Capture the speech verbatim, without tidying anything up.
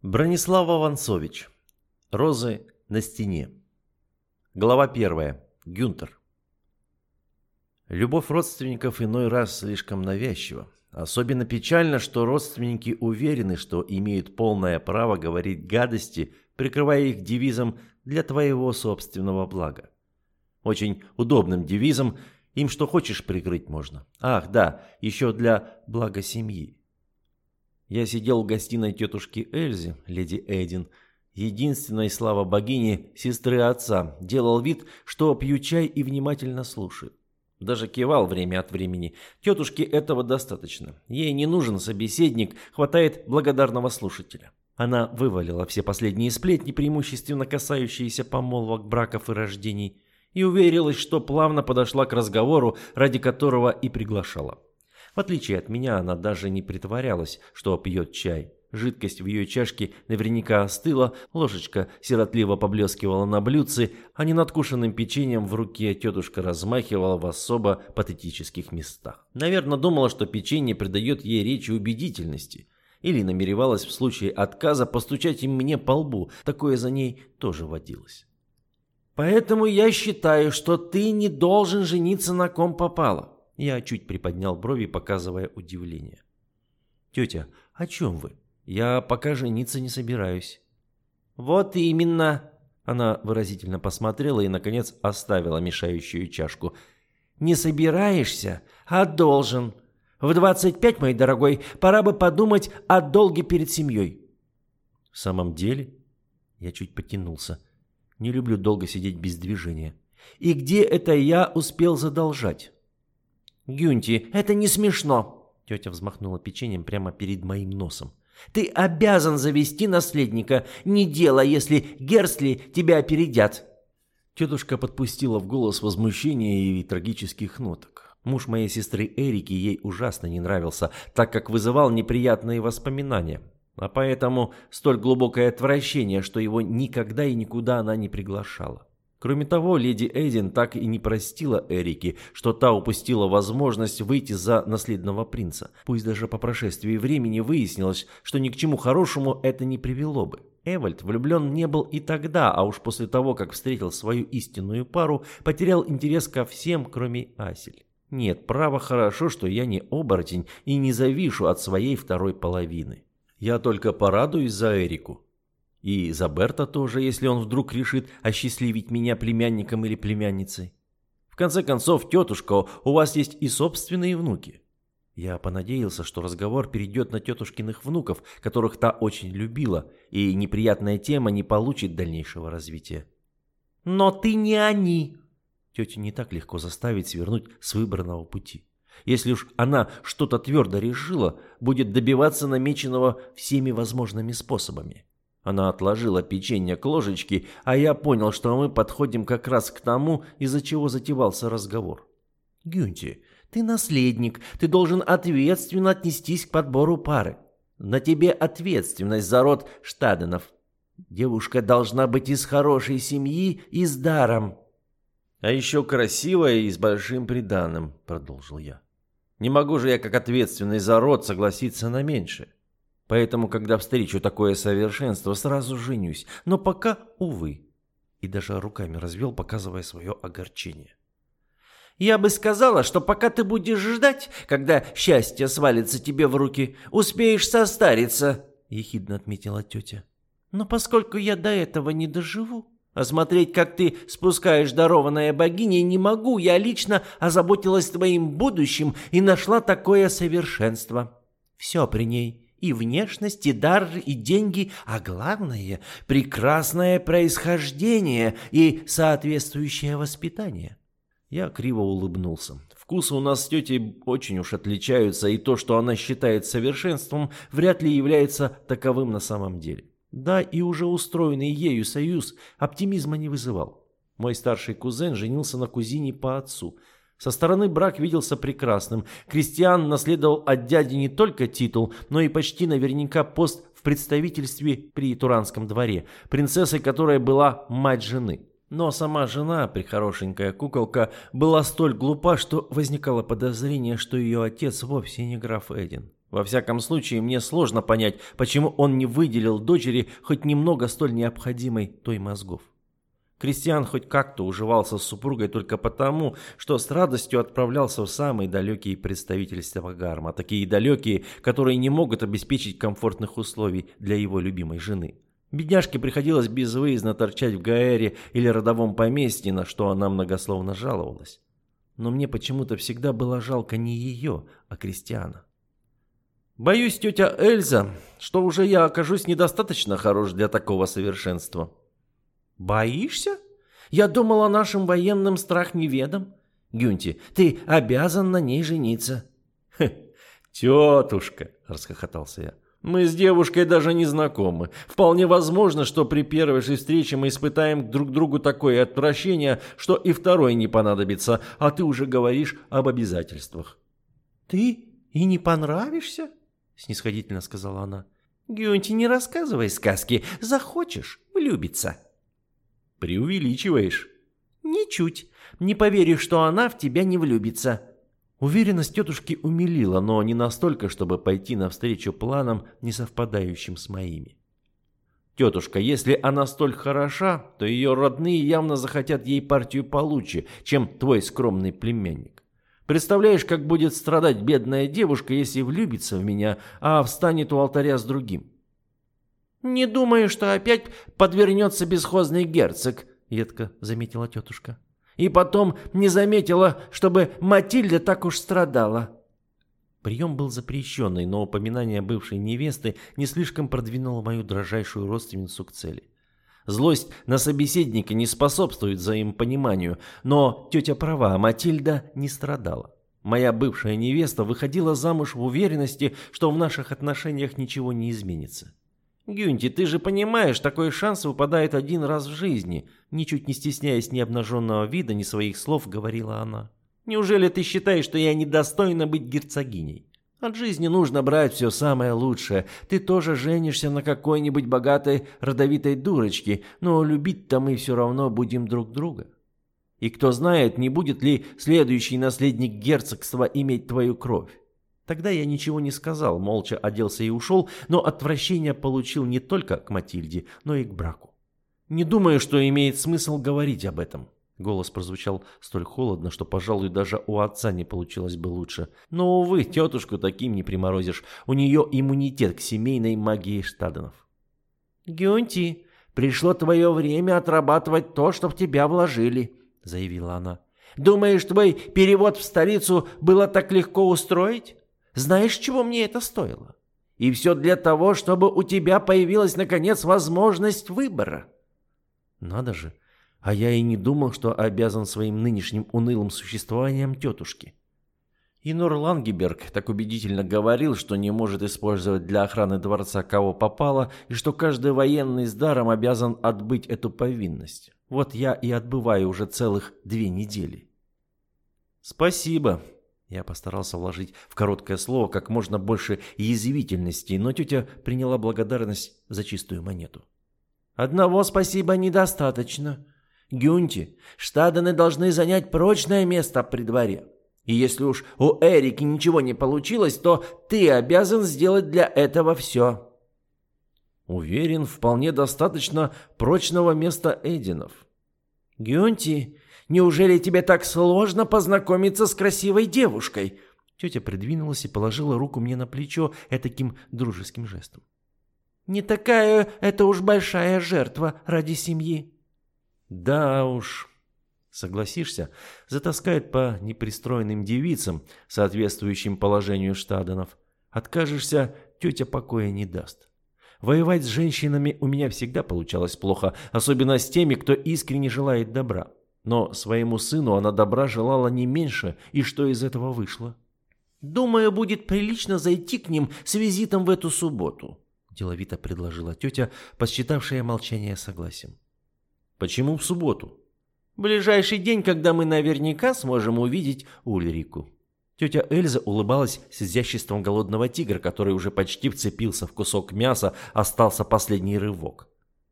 Бронислав Авансович. Розы на стене. Глава первая. Гюнтер. Любовь родственников иной раз слишком навязчива. Особенно печально, что родственники уверены, что имеют полное право говорить гадости, прикрывая их девизом «для твоего собственного блага». Очень удобным девизом, им что хочешь прикрыть можно. Ах, да, еще для блага семьи. Я сидел в гостиной тетушки Эльзы, леди Эдин, единственной, слава богини, сестры отца, делал вид, что пью чай и внимательно слушаю. Даже кивал время от времени. Тетушке этого достаточно. Ей не нужен собеседник, хватает благодарного слушателя. Она вывалила все последние сплетни, преимущественно касающиеся помолвок, браков и рождений, и уверилась, что плавно подошла к разговору, ради которого и приглашала. В отличие от меня, она даже не притворялась, что пьет чай. Жидкость в ее чашке наверняка остыла, ложечка сиротливо поблескивала на блюдце, а не надкушенным печеньем в руке тетушка размахивала в особо патетических местах. Наверное, думала, что печенье придает ей речи убедительности. Или намеревалась в случае отказа постучать им мне по лбу, такое за ней тоже водилось. «Поэтому я считаю, что ты не должен жениться на ком попало». Я чуть приподнял брови, показывая удивление. «Тетя, о чем вы? Я пока жениться не собираюсь». «Вот именно!» Она выразительно посмотрела и, наконец, оставила мешающую чашку. «Не собираешься, а должен. В двадцать пять, мой дорогой, пора бы подумать о долге перед семьей». «В самом деле?» Я чуть потянулся. Не люблю долго сидеть без движения. «И где это я успел задолжать?» «Гюнти, это не смешно!» Тетя взмахнула печеньем прямо перед моим носом. «Ты обязан завести наследника. Не дело, если Герсли тебя опередят!» Тетушка подпустила в голос возмущения и трагических ноток. Муж моей сестры Эрики ей ужасно не нравился, так как вызывал неприятные воспоминания. А поэтому столь глубокое отвращение, что его никогда и никуда она не приглашала. Кроме того, леди Эдин так и не простила Эрике, что та упустила возможность выйти за наследного принца. Пусть даже по прошествии времени выяснилось, что ни к чему хорошему это не привело бы. Эвальд влюблен не был и тогда, а уж после того, как встретил свою истинную пару, потерял интерес ко всем, кроме Асель. Нет, право, хорошо, что я не оборотень и не завишу от своей второй половины. Я только порадуюсь за Эрику. И за Берта тоже, если он вдруг решит осчастливить меня племянником или племянницей. В конце концов, тетушка, у вас есть и собственные внуки. Я понадеялся, что разговор перейдет на тетушкиных внуков, которых та очень любила, и неприятная тема не получит дальнейшего развития. «Но ты не они!» Тетю не так легко заставить свернуть с выбранного пути. Если уж она что-то твердо решила, будет добиваться намеченного всеми возможными способами. Она отложила печенье к ложечке, а я понял, что мы подходим как раз к тому, из-за чего затевался разговор. «Гюнти, ты наследник, ты должен ответственно отнестись к подбору пары. На тебе ответственность за род Штаденов. Девушка должна быть из хорошей семьи и с даром». «А еще красивая и с большим приданым», — продолжил я. «Не могу же я, как ответственный за род, согласиться на меньшее. Поэтому, когда встречу такое совершенство, сразу женюсь. Но пока, увы». И даже руками развел, показывая свое огорчение. «Я бы сказала, что пока ты будешь ждать, когда счастье свалится тебе в руки, успеешь состариться», — ехидно отметила тетя. «Но поскольку я до этого не доживу, а смотреть, как ты спускаешь дарованное богиней, не могу, я лично озаботилась твоим будущим и нашла такое совершенство. Все при ней. И внешность, и дар, и деньги, а главное – прекрасное происхождение и соответствующее воспитание». Я криво улыбнулся. Вкусы у нас с тетей очень уж отличаются, и то, что она считает совершенством, вряд ли является таковым на самом деле. Да, и уже устроенный ею союз оптимизма не вызывал. Мой старший кузен женился на кузине по отцу. Со стороны брак виделся прекрасным. Кристиан наследовал от дяди не только титул, но и почти наверняка пост в представительстве при Туранском дворе, принцессой которой была мать жены. Но сама жена, прихорошенькая куколка, была столь глупа, что возникало подозрение, что ее отец вовсе не граф Эдин. Во всяком случае, мне сложно понять, почему он не выделил дочери хоть немного столь необходимой той мозгов. Кристиан хоть как-то уживался с супругой только потому, что с радостью отправлялся в самые далекие представительства Гарма, такие далекие, которые не могут обеспечить комфортных условий для его любимой жены. Бедняжке приходилось безвыездно торчать в Гаэре или родовом поместье, на что она многословно жаловалась. Но мне почему-то всегда было жалко не ее, а Кристиана. Боюсь, тетя Эльза, что уже я окажусь недостаточно хорош для такого совершенства. Боишься? Я думала, нашим военным страх неведом. Гюнти, ты обязан на ней жениться. Тетушка, расхохотался я. Мы с девушкой даже не знакомы. Вполне возможно, что при первой же встрече мы испытаем друг к другу такое отвращение, что и второй не понадобится, а ты уже говоришь об обязательствах. Ты и не понравишься? Снисходительно сказала она. Гюнти, не рассказывай сказки. Захочешь — влюбиться. Преувеличиваешь. Ничуть. Не поверишь, что она в тебя не влюбится. Уверенность тетушки умилила, но не настолько, чтобы пойти навстречу планам, не совпадающим с моими. Тетушка, если она столь хороша, то ее родные явно захотят ей партию получше, чем твой скромный племянник. Представляешь, как будет страдать бедная девушка, если влюбится в меня, а встанет у алтаря с другим? «Не думаю, что опять подвернется бесхозный герцог», — едко заметила тетушка. «И потом не заметила, чтобы Матильда так уж страдала». Прием был запрещенный, но упоминание бывшей невесты не слишком продвинуло мою дрожайшую родственницу к цели. Злость на собеседника не способствует взаимопониманию, но тетя права, Матильда не страдала. Моя бывшая невеста выходила замуж в уверенности, что в наших отношениях ничего не изменится. «Гюнти, ты же понимаешь, такой шанс выпадает один раз в жизни», ничуть не стесняясь ни обнаженного вида, ни своих слов, говорила она. «Неужели ты считаешь, что я недостойна быть герцогиней? От жизни нужно брать все самое лучшее. Ты тоже женишься на какой-нибудь богатой родовитой дурочке, но любить-то мы все равно будем друг друга. И кто знает, не будет ли следующий наследник герцогства иметь твою кровь». Тогда я ничего не сказал, молча оделся и ушел, но отвращение получил не только к Матильде, но и к браку. «Не думаю, что имеет смысл говорить об этом». Голос прозвучал столь холодно, что, пожалуй, даже у отца не получилось бы лучше. Но, увы, тетушку таким не приморозишь. У нее иммунитет к семейной магии Штаденов. «Гюнти, пришло твое время отрабатывать то, что в тебя вложили», — заявила она. «Думаешь, твой перевод в столицу было так легко устроить? Знаешь, чего мне это стоило? И все для того, чтобы у тебя появилась, наконец, возможность выбора». Надо же, а я и не думал, что обязан своим нынешним унылым существованием тетушке. Инор Лангеберг так убедительно говорил, что не может использовать для охраны дворца кого попало, и что каждый военный с даром обязан отбыть эту повинность. Вот я и отбываю уже целых две недели. «Спасибо». Я постарался вложить в короткое слово как можно больше язвительности, но тетя приняла благодарность за чистую монету. «Одного спасибо недостаточно. Гюнти, Штадены должны занять прочное место при дворе. И если уж у Эрики ничего не получилось, то ты обязан сделать для этого все». «Уверен, вполне достаточно прочного места Эдинов». «Гюнти, неужели тебе так сложно познакомиться с красивой девушкой?» Тетя придвинулась и положила руку мне на плечо этаким дружеским жестом. «Не такая это уж большая жертва ради семьи». «Да уж, согласишься, затаскает по непристроенным девицам, соответствующим положению Штаденов. Откажешься, тетя покоя не даст. Воевать с женщинами у меня всегда получалось плохо, особенно с теми, кто искренне желает добра. Но своему сыну она добра желала не меньше, и что из этого вышло? «Думаю, будет прилично зайти к ним с визитом в эту субботу», — деловито предложила тетя, посчитавшая молчание согласием. «Почему в субботу?» «Ближайший день, когда мы наверняка сможем увидеть Ульрику». Тетя Эльза улыбалась с изяществом голодного тигра, который уже почти вцепился в кусок мяса, остался последний рывок.